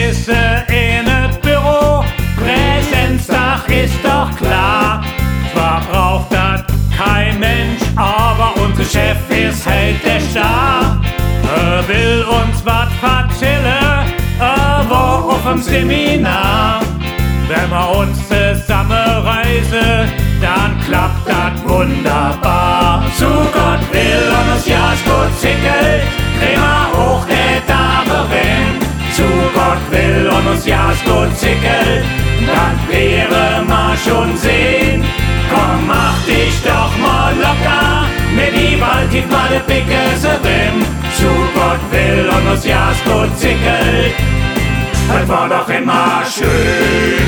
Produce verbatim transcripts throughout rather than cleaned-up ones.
bisse in et Büro. Präsenzdach ist doch klar. Zwar braucht das kein Mensch, aber unser Chef ist halt der Star. Er will uns wat erzählen, er war auf dem Seminar. Wenn wir uns zusammenreisen, dann klappt das wunderbar. Zu Gott will und uns Jas gut zickelt, kriegen wir hoch der Damerin. Zu Gott will und uns Jas gut zickelt, dann wäre ma schon sehen. Komm, mach dich doch mal locker, mit die Waldtief mal de Pickeserin. Zu Gott will und uns Jas gut zickelt, das war doch immer schön.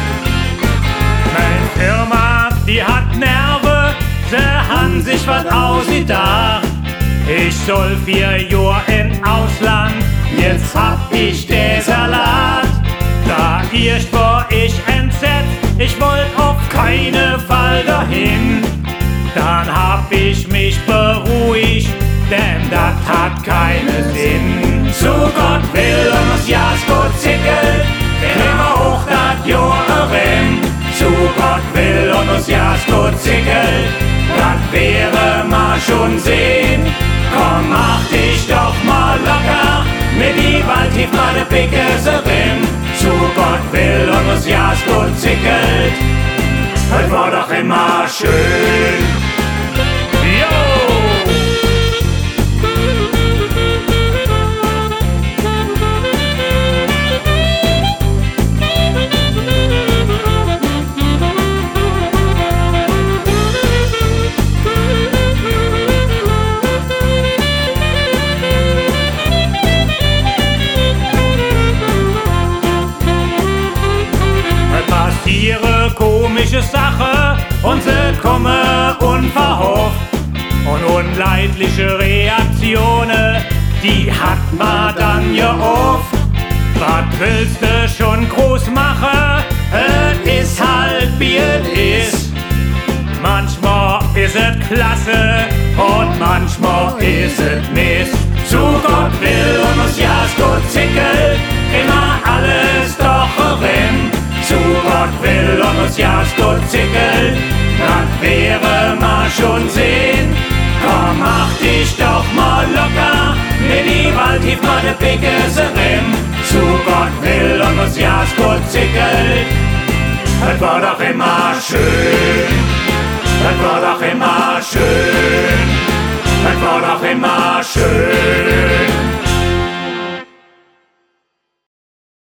Meine Firma, die hat Nerven, sie han sich wat ausgedacht. Ich soll vier Jahr in Ausland, jetzt hab ich den Salat. Da erst war ich entsetzt, ich wollt auf keinen Fall dahin. Dann hab ich mich beruhigt, denn das hat keinen Sinn. Zu Gott will und uns Jas gut zickelt, immer hoch dat Jorin. Zu Gott will und uns Jas gut zickelt, das wäre ma schon sehen. Komm, mach dich doch mal locker, mit die Waldtief mal de Pickeserin. Zu Gott will und uns Jas gut zickelt, das war doch immer schön. Jo! Ihre komische Sache und sie komme unverhofft. Und unleidliche Reaktionen, die hat man dann ja oft. Was willst du schon groß machen? Es ist halt wie es ist. Manchmal ist es klasse und manchmal ist es Mist. Zu Gott will und uns Jas gut zickelt, immer alles doch rein. Zu Gott will und uns Jas gut zickelt, das wäre ma schon sehen. Komm, mach dich doch mal locker, mit die Waldtief mal de Pickeserin. Zu Gott will und uns Jas gut zickelt, das war doch immer schön. Das war doch immer schön. Das war doch immer schön.